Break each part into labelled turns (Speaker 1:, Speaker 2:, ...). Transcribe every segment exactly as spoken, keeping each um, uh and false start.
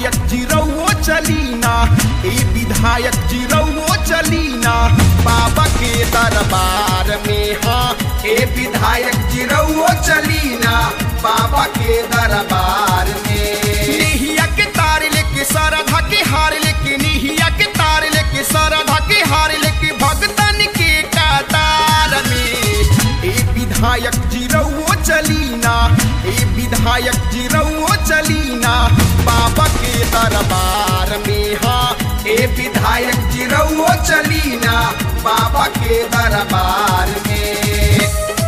Speaker 1: विधायक जी रउओ चलीना, ए विधायक जी रउओ चलीना बाबा के दरबार में। हाँ ए विधायक जी रउओ चलीना बाबा के दरबार में। निहिया के तार लेके सरधा के हार लेके, निहिया के तार लेके सरधा के हार लेके भगतन के कतार में। ए विधायक जी रउओ चलीना, ए विधायक जी रउओ चलीना बाबा के दरबार में। हाँ ए विधायक जी रउओ चलीना बाबा के दरबार में।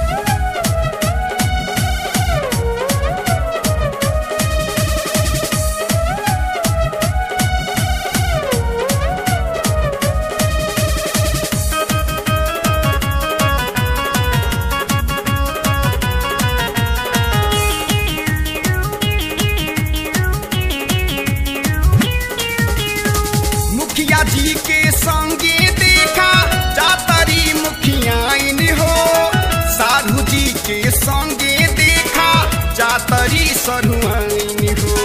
Speaker 1: मुखिया जी के संगे देखा जातरी मुखियाइन हो, साधु जी के संगे देखा जातरी सरुआइन हो।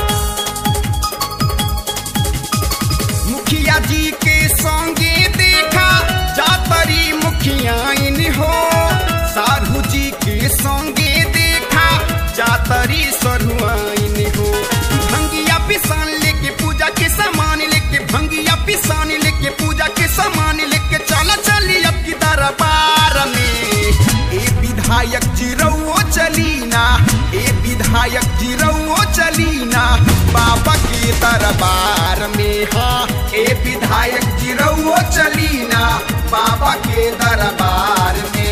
Speaker 1: मुखिया जी के संगे देखा जातरी मुखियाइन हो, साधु जी के संगे देखा जातरी सरुआइन हो। भंगिया पिसान लेके पूजा के सामान लेके, भंगिया पिसान लेके पूजा के सामान लेके चला चली अब की दरबार में। ए विधायक जी रउओ चलीना, ए विधायक जी रउओ चलीना बाबा के दरबार में। हाँ ए विधायक जी रउओ चलीना बाबा के दरबार में।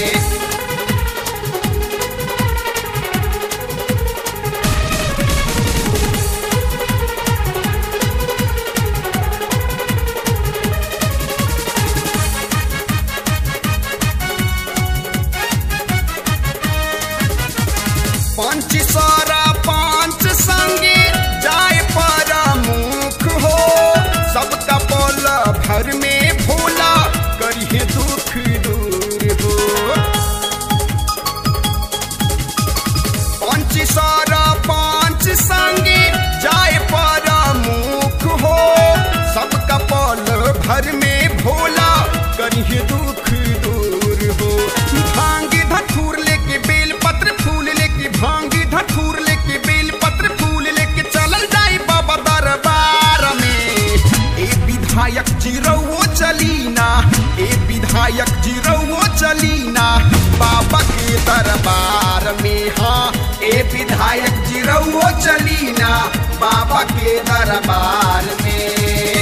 Speaker 1: पंच सारा पांच संगे जाए परमुख हो, सबका बोल भर में भोला करिए दुख दूर हो। पंच सारा पांच संगे जाए परमुख हो, सबका बोल भर में भोला करिए दुख दूर हो। भांग धतूर लेके बेल पत्र फूल लेके, भांग धतूर लेके बेल पत्र फूल लेके चलल जाई बाबा दरबार में। ए विधायक जी रउओ चलीना, ए विधायक जी रउओ चलीना बाबा के दरबार में। हाँ ए विधायक जी रउओ चलीना बाबा के दरबार में।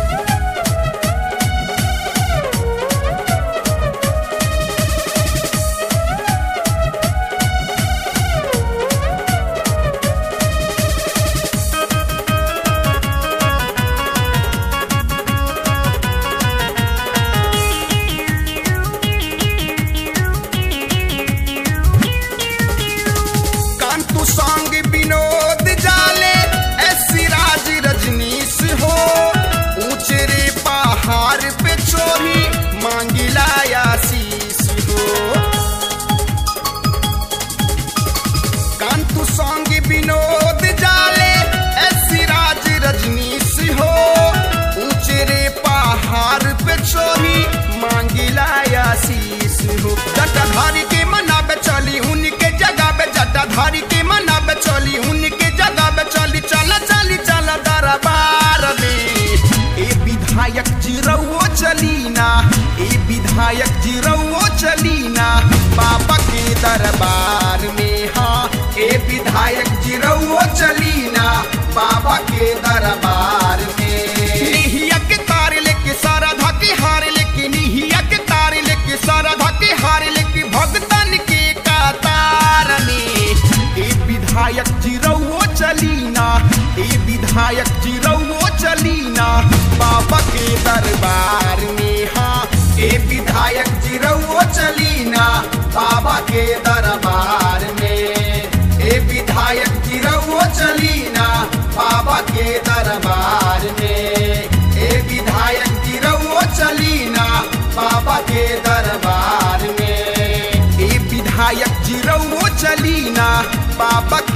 Speaker 1: संग विनोद जाले ऐसी राज रजनीश हो, ऊंचे रे पहाड़ पे चोरी मांगिला आशीष हो। कांतु संग विनोद जाले ऐसी राज रजनीश हो, ऊंचे रे पहाड़ पे चोरी मांगिला आशीष हो। जटाधारी के मनाबे चली उनके जगह पे, जटाधारी के मनाबे चली उनके जगह पे चली चला चली चला दरबार में। ए विधायक जी रउओ चलीना, ए विधायक जी रउओ चलीना बाबा के दरबार में। हाँ ए विधायक जी रउओ चलीना बाबा के दरबार में। निहिया के तार लेके सरधा के हार लेके, निहिया के तार लेके सरधा के हार लेके भगतन के कतार में। ए विधायक जी रउओ चलीना, ए विधायक जी रउओ चलीना बाबा के दरबार में। हाँ ए विधायक जी रउओ चलीना बाबा के दरबार में। ए विधायक जी रउओ चलीना बाबा के दरबार में। ए विधायक जी रउओ चलीना बाबा के दरबार में। ए विधायक जी रउओ चलीना बाबा